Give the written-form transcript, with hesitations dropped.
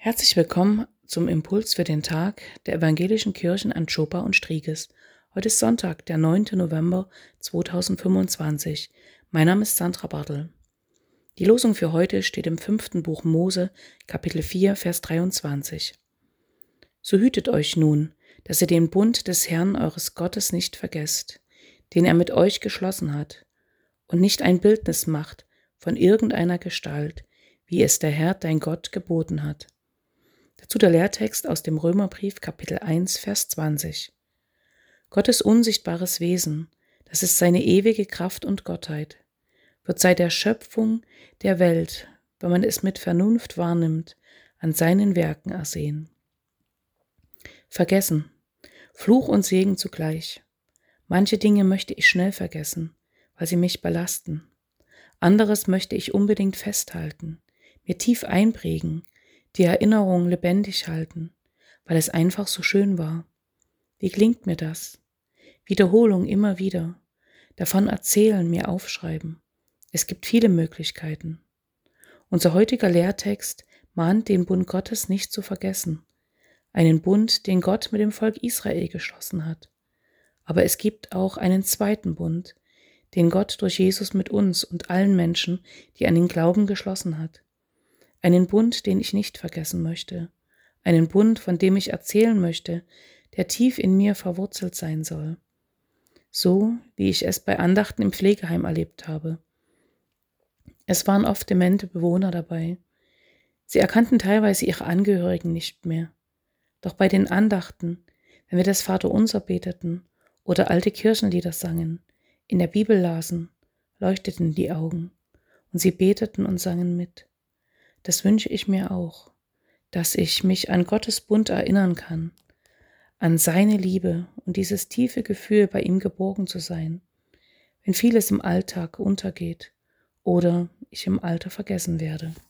Herzlich willkommen zum Impuls für den Tag der Evangelischen Kirchen Anschopa und Striegis. Heute ist Sonntag, der 9. November 2025. Mein Name ist Sandra Bartel. Die Losung für heute steht im 5. Buch Mose, Kapitel 4, Vers 23. So hütet euch nun, dass ihr den Bund des Herrn eures Gottes nicht vergesst, den er mit euch geschlossen hat, und nicht ein Bildnis macht von irgendeiner Gestalt, wie es der Herr dein Gott geboten hat. Dazu der Lehrtext aus dem Römerbrief Kapitel 1, Vers 20. Gottes unsichtbares Wesen, das ist seine ewige Kraft und Gottheit, wird seit der Schöpfung der Welt, wenn man es mit Vernunft wahrnimmt, an seinen Werken ersehen. Vergessen, Fluch und Segen zugleich. Manche Dinge möchte ich schnell vergessen, weil sie mich belasten. Anderes möchte ich unbedingt festhalten, mir tief einprägen, die Erinnerung lebendig halten, weil es einfach so schön war. Wie gelingt mir das? Wiederholung immer wieder. Davon erzählen, mir aufschreiben. Es gibt viele Möglichkeiten. Unser heutiger Lehrtext mahnt, den Bund Gottes nicht zu vergessen. Einen Bund, den Gott mit dem Volk Israel geschlossen hat. Aber es gibt auch einen zweiten Bund, den Gott durch Jesus mit uns und allen Menschen, die an den Glauben geschlossen hat. Einen Bund, den ich nicht vergessen möchte. Einen Bund, von dem ich erzählen möchte, der tief in mir verwurzelt sein soll. So, wie ich es bei Andachten im Pflegeheim erlebt habe. Es waren oft demente Bewohner dabei. Sie erkannten teilweise ihre Angehörigen nicht mehr. Doch bei den Andachten, wenn wir das Vaterunser beteten oder alte Kirchenlieder sangen, in der Bibel lasen, leuchteten die Augen und sie beteten und sangen mit. Das wünsche ich mir auch, dass ich mich an Gottes Bund erinnern kann, an seine Liebe und dieses tiefe Gefühl, bei ihm geborgen zu sein, wenn vieles im Alltag untergeht oder ich im Alter vergessen werde.